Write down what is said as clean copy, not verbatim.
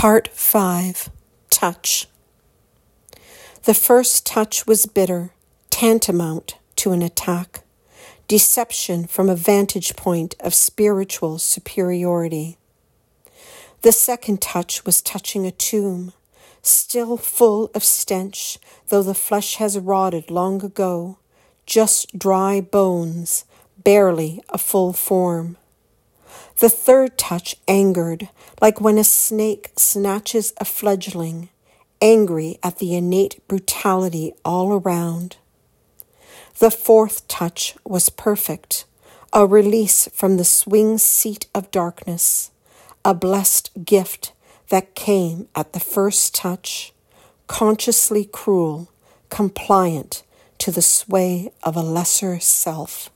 Part 5. Touch. The first touch was bitter, tantamount to an attack, deception from a vantage point of spiritual superiority. The second touch was touching a tomb, still full of stench, though the flesh has rotted long ago, just dry bones, barely a full form. The third touch angered, like when a snake snatches a fledgling, angry at the innate brutality all around. The fourth touch was perfect, a release from the swing seat of darkness, a blessed gift that came at the first touch, consciously cruel, compliant to the sway of a lesser self.